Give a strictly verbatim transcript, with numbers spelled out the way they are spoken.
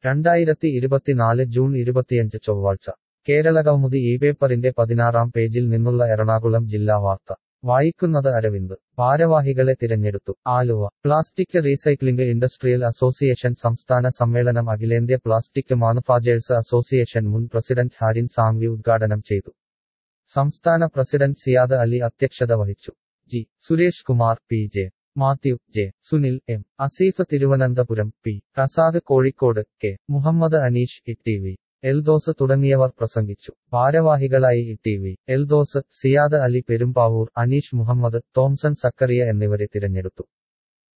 രണ്ടായിരത്തി ഇരുപത്തിനാല് ജൂൺ ഇരുപത്തിയഞ്ച് ചൊവ്വാഴ്ച കേരളകൗമുദി ഈ പേപ്പറിന്റെ പതിനാറാം പേജിൽ നിന്നുള്ള എറണാകുളം ജില്ലാ വാർത്ത വായിക്കുന്നത് അരവിന്ദ്. ഭാരവാഹികളെ തിരഞ്ഞെടുത്തു. Aluva. Plastic recycling industrial association സംസ്ഥാന സമ്മേളനം അഖിലേന്ത്യാ പ്ലാസ്റ്റിക് മാനുഫാക്ചേഴ്സ് അസോസിയേഷൻ മുൻ പ്രസിഡന്റ് ഹാരിൻ സാങ്വി ഉദ്ഘാടനം ചെയ്തു. സംസ്ഥാന പ്രസിഡന്റ് സിയാദ് അലി അധ്യക്ഷത വഹിച്ചു. G Suresh Kumar, P J Mathew, J Sunil, M Asif Thiruvananthapuram, P Razak Kozhikode, K Muhammad Aneesh, E T V Eldhose തുടങ്ങിയവർ പ്രസംഗിച്ചു. ഭാരവാഹികളായി E T V Eldhose, Siyad Ali Perumbavoor, Aneesh Muhammad, Thomson Zachariah എന്നിവരെ തിരഞ്ഞെടുത്തു.